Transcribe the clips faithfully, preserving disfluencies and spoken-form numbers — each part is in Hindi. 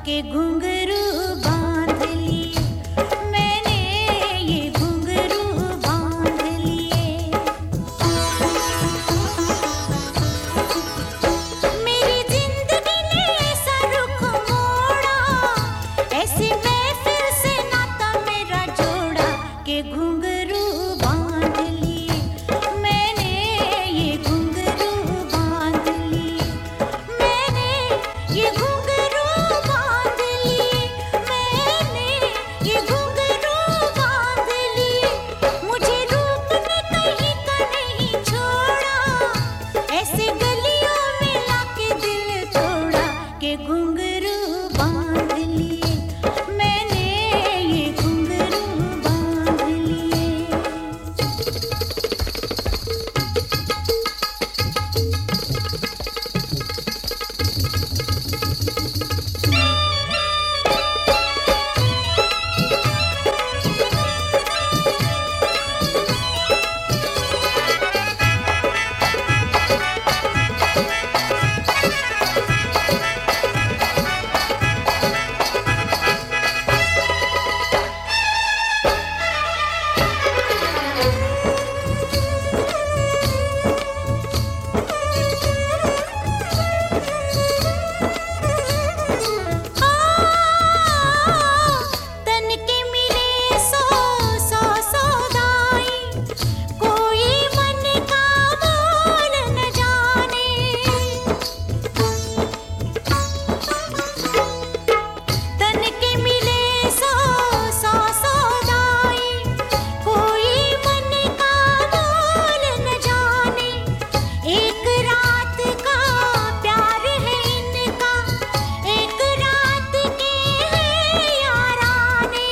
के घुंघरू बांध लिए, मैंने ये घुंघरू बांध लिए। मेरी जिंदगी ने ऐसा रुख मोड़ा, ऐसी महफिल से नाता मेरा जोड़ा के घुंघरू बांध लिए, मैंने ये घुंघरू बांध लिए, मैंने ये घुंघरू बांध लिए, मैंने ये घुंघरू बांध लिए। मुझे रूप ने कहीं का नहीं छोड़ा, ऐसे गलियों में लाके दिल तोड़ा के घुंघरू बांध लिए, मैंने ये घुंघरू बांध लिए। तन के मिले सौ सौ सौदाई, कोई मन का मोल न जाने। तन के मिले सौ सौ सौदाई, कोई मन का मोल न जाने। एक रात का प्यार है इनका, एक रात के हैं याराने।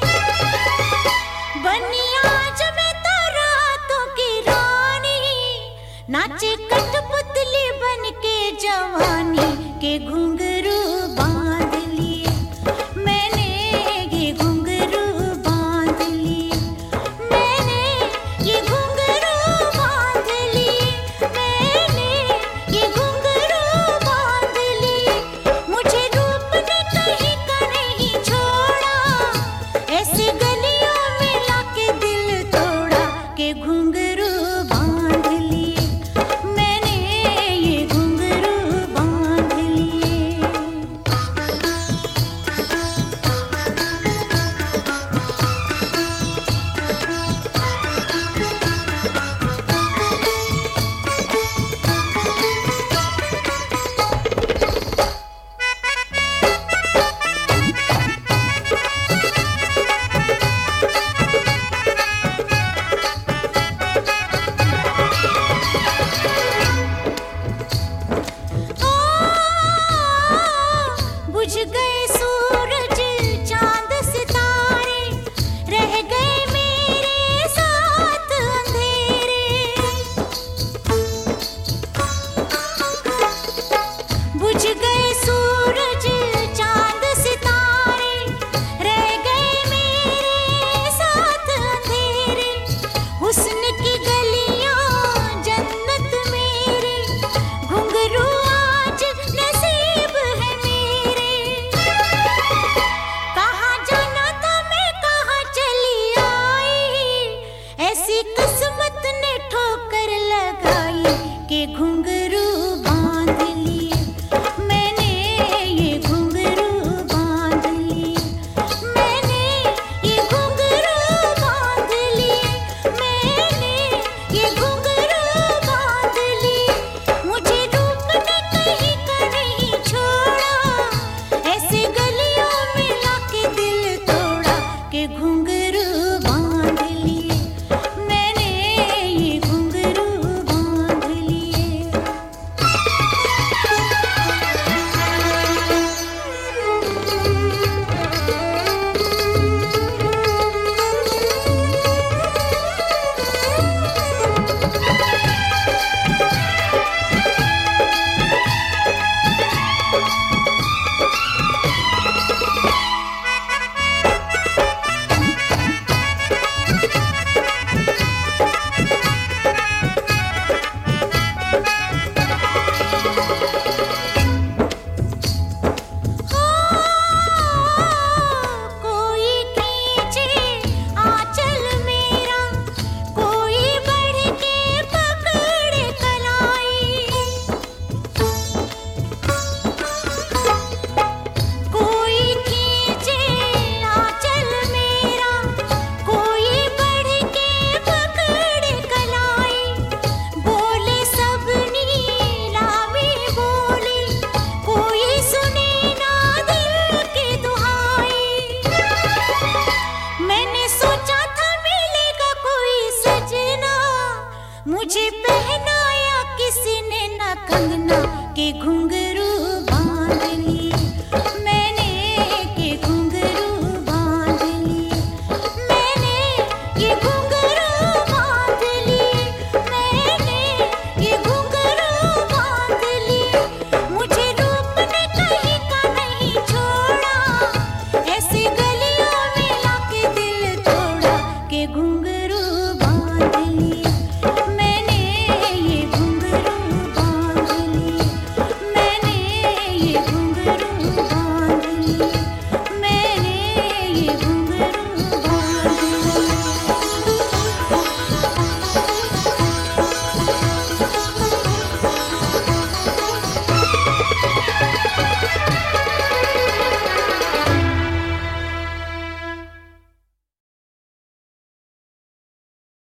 बनी आज मैं तो रातों की रानी, नाचे कठपुतली बन के जवानी के घुंघरू बांध लिए, मैंने ये घुंघरू बांध लिए, मैंने ये घुंघरू बांध लिए, मैंने ये घुंघरू बांध लिए। मुझे रूप ने कहीं का नहीं छोड़ा, ऐसे गलियों में लाके दिल तोड़ा के घुंघरू बांध लिए, मैंने ये घुंघरू बांध लिए। बुझ गए